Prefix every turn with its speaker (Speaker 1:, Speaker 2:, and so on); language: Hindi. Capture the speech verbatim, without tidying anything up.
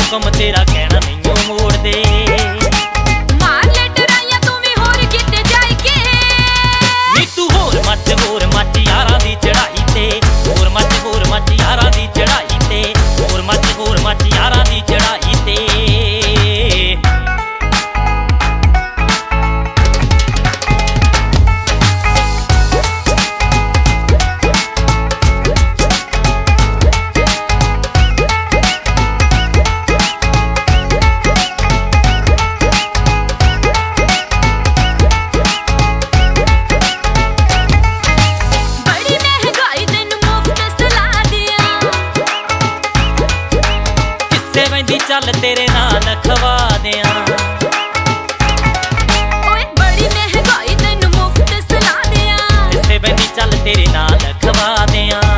Speaker 1: हुक्म तेरा कहना मैनू मोड़ दे।
Speaker 2: मार ले डराइया तू भी होर किते जाई के
Speaker 1: नी तू होर मच होर मच यारां दी चढ़ाई ते, होर मच होर मच यारां दी चढ़ाई ते, होर मच होर मच यारां दी चढ़ाई ते। चल तेरे नाल खवा दियां,
Speaker 2: ओए बड़ी महंगाई तैनू मुफ्त सला दियां,
Speaker 1: इसे बनी चल तेरे नाल खवा दियां।